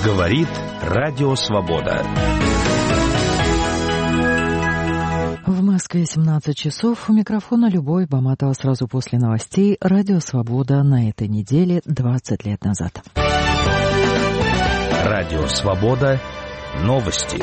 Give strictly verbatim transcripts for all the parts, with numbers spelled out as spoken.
Говорит Радио Свобода. В Москве семнадцать часов. У микрофона Любовь Баматова. Сразу после новостей. Радио Свобода на этой неделе двадцать лет назад. Радио Свобода. Новости.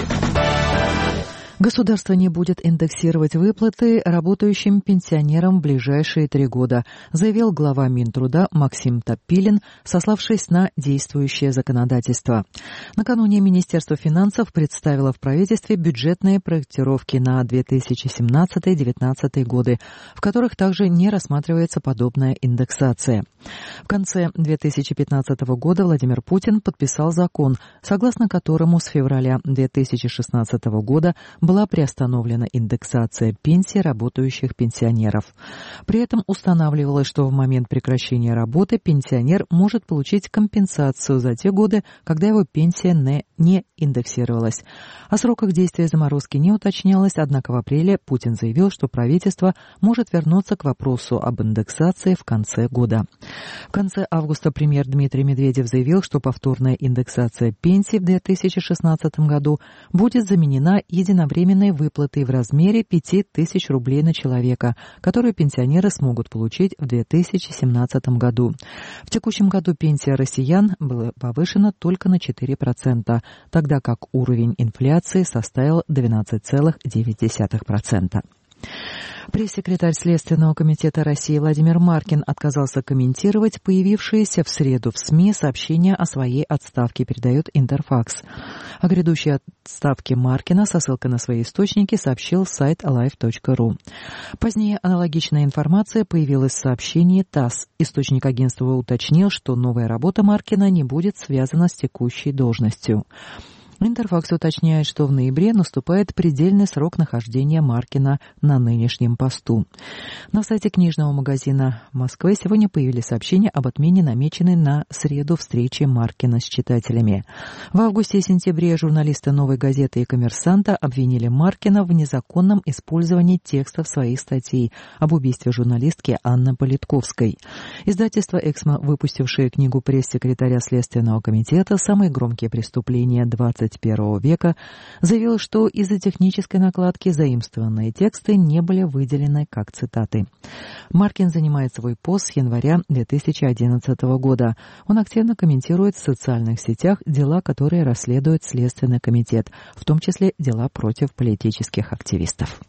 Государство не будет индексировать выплаты работающим пенсионерам в ближайшие три года, заявил глава Минтруда Максим Топилин, сославшись на действующее законодательство. Накануне Министерство финансов представило в правительстве бюджетные проектировки на две тысячи семнадцатый — две тысячи девятнадцатый годы, в которых также не рассматривается подобная индексация. В конце две тысячи пятнадцатого года Владимир Путин подписал закон, согласно которому с февраля две тысячи шестнадцатого года была приостановлена индексация пенсий работающих пенсионеров. При этом устанавливалось, что в момент прекращения работы пенсионер может получить компенсацию за те годы, когда его пенсия не, не индексировалась. О сроках действия заморозки не уточнялось, однако в апреле Путин заявил, что правительство может вернуться к вопросу об индексации в конце года. В конце августа премьер Дмитрий Медведев заявил, что повторная индексация пенсий в две тысячи шестнадцатом году будет заменена единовременной выплатой в размере пяти тысяч рублей на человека, которую пенсионеры смогут получить в две тысячи семнадцатом году. В текущем году пенсия россиян была повышена только на четыре процента, тогда как уровень инфляции составил двенадцать целых девять десятых процента. Пресс-секретарь Следственного комитета России Владимир Маркин отказался комментировать появившиеся в среду в СМИ сообщения о своей отставке, передает Интерфакс. О грядущей отставке Маркина со ссылкой на свои источники сообщил сайт лайв точка ру. Позднее аналогичная информация появилась в сообщении ТАСС. Источник агентства уточнил, что новая работа Маркина не будет связана с текущей должностью. Интерфакс уточняет, что в ноябре наступает предельный срок нахождения Маркина на нынешнем посту. На сайте книжного магазина Москвы сегодня появились сообщения об отмене намеченной на среду встречи Маркина с читателями. В августе и сентябре журналисты «Новой газеты» и «Коммерсанта» обвинили Маркина в незаконном использовании текстов своих статей об убийстве журналистки Анны Политковской. Издательство «Эксмо», выпустившее книгу пресс-секретаря Следственного комитета «Самые громкие преступления двадцать первого века», заявил, что из-за технической накладки заимствованные тексты не были выделены как цитаты. Маркин занимает свой пост с января две тысячи одиннадцатого года. Он активно комментирует в социальных сетях дела, которые расследует Следственный комитет, в том числе дела против политических активистов.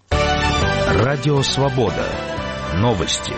Радио Свобода. Новости.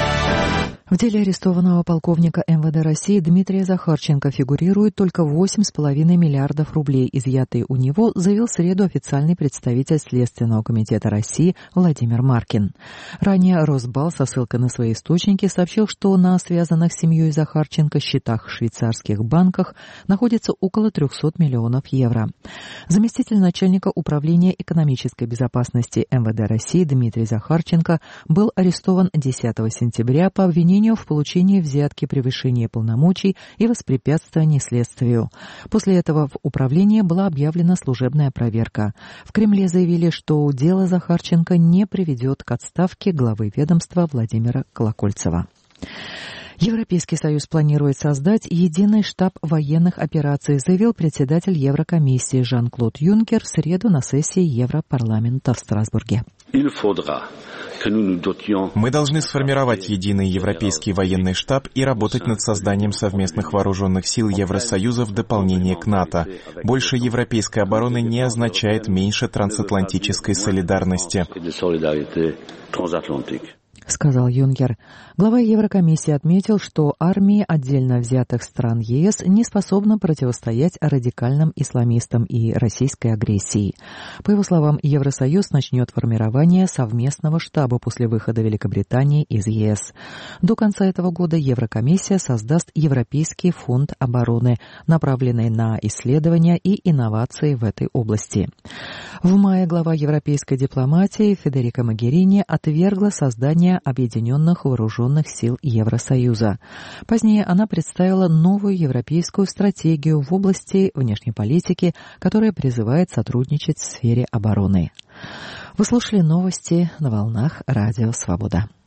В деле арестованного полковника эм вэ дэ России Дмитрия Захарченко фигурирует только восемь с половиной миллиардов рублей, изъятые у него, заявил в среду официальный представитель Следственного комитета России Владимир Маркин. Ранее Росбал со ссылкой на свои источники сообщил, что на связанных с семьей Захарченко счетах в швейцарских банках находится около трехсот миллионов евро. Заместитель начальника управления экономической безопасности эм вэ дэ России Дмитрий Захарченко был арестован десятого сентября по обвинению в получении взятки, превышении полномочий и воспрепятствовании следствию. После этого в управлении была объявлена служебная проверка. В Кремле заявили, что дело Захарченко не приведет к отставке главы ведомства Владимира Колокольцева. Европейский Союз планирует создать единый штаб военных операций, заявил председатель Еврокомиссии Жан-Клод Юнкер в среду на сессии Европарламента в Страсбурге. Мы должны сформировать единый европейский военный штаб и работать над созданием совместных вооруженных сил Евросоюза в дополнение к НАТО. Больше европейской обороны не означает меньше трансатлантической солидарности, сказал Юнкер. Глава Еврокомиссии отметил, что армии отдельно взятых стран е эс не способны противостоять радикальным исламистам и российской агрессии. По его словам, Евросоюз начнет формирование совместного штаба после выхода Великобритании из е эс. До конца этого года Еврокомиссия создаст Европейский фонд обороны, направленный на исследования и инновации в этой области. В мае глава европейской дипломатии Федерико Могерини отвергла создание Объединенных вооруженных сил Евросоюза. Позднее она представила новую европейскую стратегию в области внешней политики, которая призывает сотрудничать в сфере обороны. Вы слушали новости на волнах Радио Свобода.